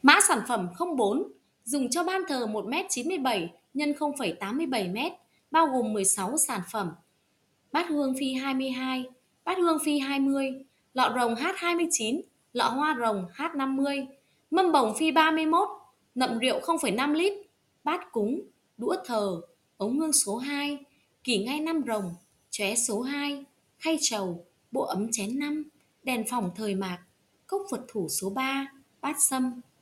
Mã sản phẩm 04 dùng cho ban thờ 1,97 m x 0,87 m, bao gồm 16 sản phẩm: bát hương phi 22, bát hương phi 20, lọ rồng H29, lọ hoa rồng H50, mâm bồng phi 31, nậm rượu 0,5 lít, bát cúng, đũa thờ, ống hương số 2, kỷ ngai 5 rồng, chóe số 2, khay trầu, bộ ấm chén 5, đèn phòng thời mạc, cốc Phật thủ số 3, bát sâm.